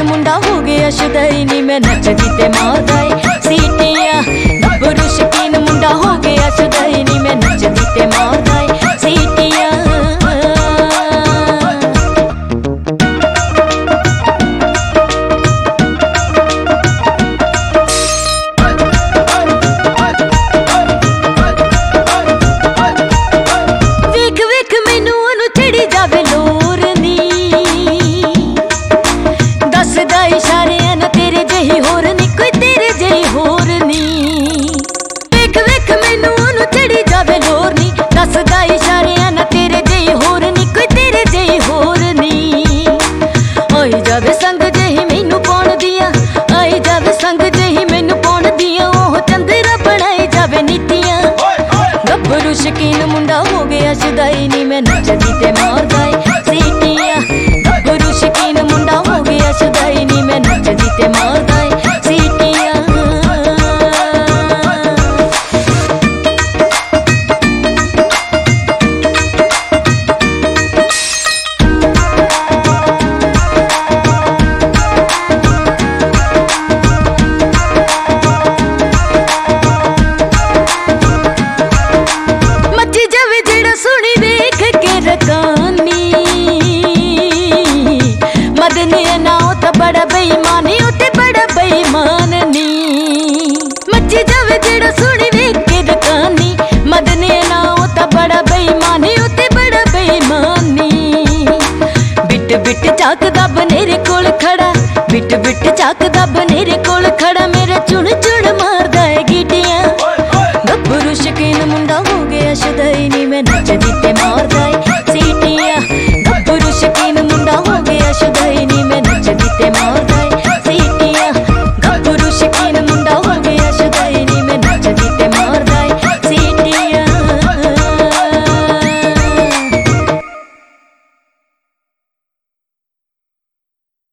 मुंडा हो गया शुदाई नी मैं नचदी ते मारदा ए सीटियां। गब्बरू शकीन मुंडा हो गया शुदाई नी मैं नचदी ते मारदा ए सीटियां। गब्बरू शकीन मुंडा हो गया शुदाई नी मैं नचदी ते मारदा ए सीटियां। गब्बरू शकीन मुंडा हो गया शुदाई नी मैं नचदी ते मारदा ए सीटियां। बड़ा बेईमानी उते बड़ा बेईमान नी मची जावे जेड़ा सोनी वेख के रकानी। मदने ना उता बड़ा बेईमानी उते बड़ा बेईमानी। बिट बिट झाकदा बनेरे कोल खड़ा, बिट बिट झाकदा बनेरे कोल खड़ा मेरा चुन चुन मारदा है गीटियां। गब्बरू शकीन मुंडा हो गया शुदाई नी मैं नचदी ते मारदा